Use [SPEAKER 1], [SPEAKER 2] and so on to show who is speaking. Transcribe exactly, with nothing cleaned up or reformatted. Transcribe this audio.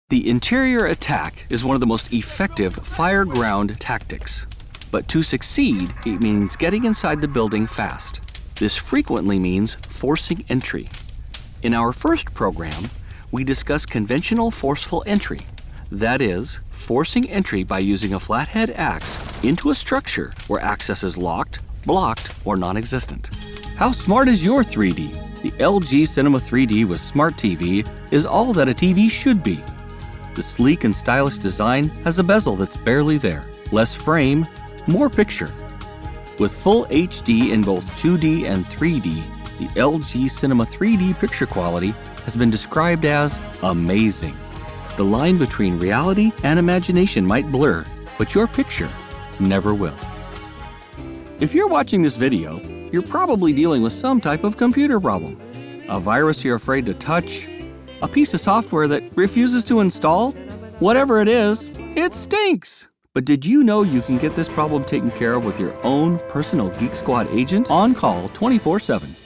[SPEAKER 1] The interior attack is one of the most effective fire-ground tactics. But to succeed, it means getting inside the building fast. This frequently means forcing entry. In our first program, we discuss conventional forceful entry. That is, forcing entry by using a flathead axe into a structure where access is locked, blocked, or non-existent. How smart is your three D? The L G Cinema three D with Smart T V is all that a T V should be. The sleek and stylish design has a bezel that's barely there, less frame, more picture. With full H D in both two D and three D, the L G Cinema three D picture quality has been described as amazing. The line between reality and imagination might blur, but your picture never will. If you're watching this video, you're probably dealing with some type of computer problem. A virus you're afraid to touch, a piece of software that refuses to install. Whatever it is, it stinks. But did you know you can get this problem taken care of with your own personal Geek Squad agent on call twenty-four seven?